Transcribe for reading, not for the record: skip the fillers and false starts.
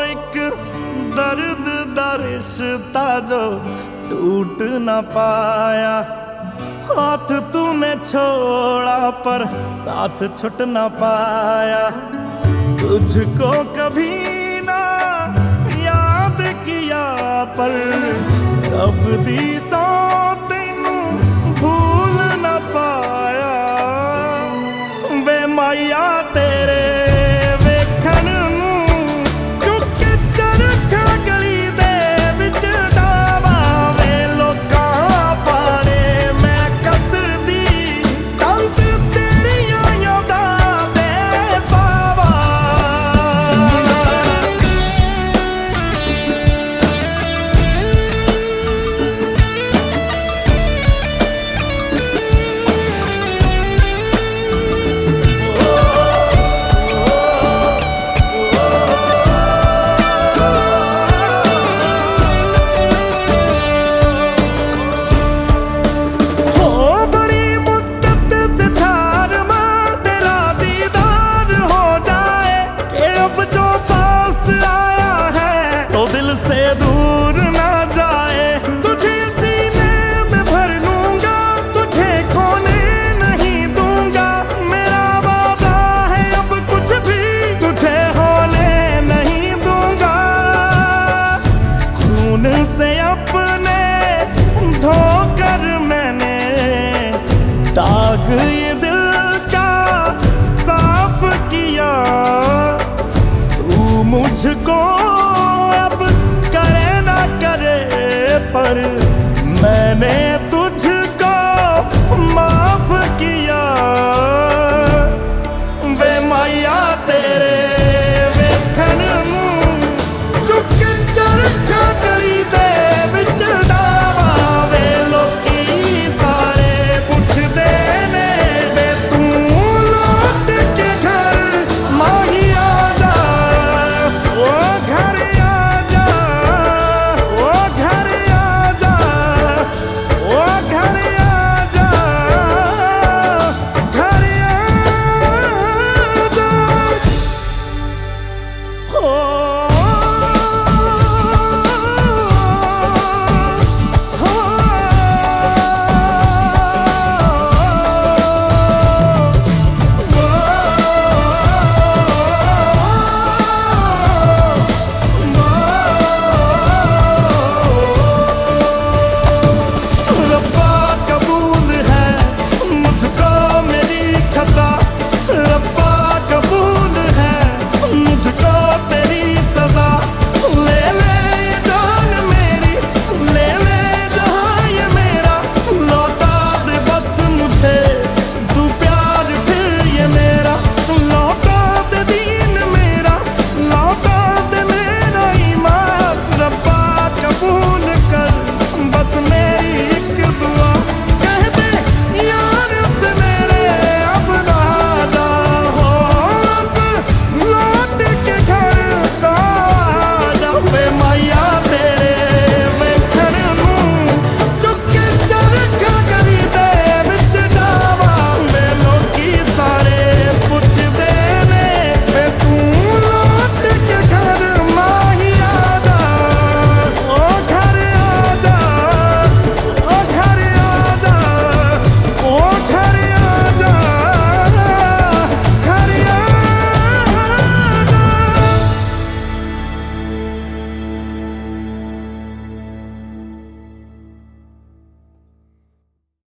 एक दर्द दा रिश्ता जो टूट न पाया। हाथ तूने छोड़ा पर साथ छुट न पाया। तुझको कभी ना याद किया पर रब दी सौ तेनू भूल न पाया। वे माया तेरे वेखण नूं चुक चरखा गली दे विच डावा। वे लोकां पाले मैं कतदी कंत तेरियां यादां दे पावा। दिल से दूर ना जाए तुझे सीने में भर लूंगा। तुझे खोने नहीं दूंगा। मेरा वादा है अब कुछ भी तुझे होने नहीं दूंगा। खून से अपने धोकर मैंने दाग ये दिल का साफ किया। तू मुझको पर मैंने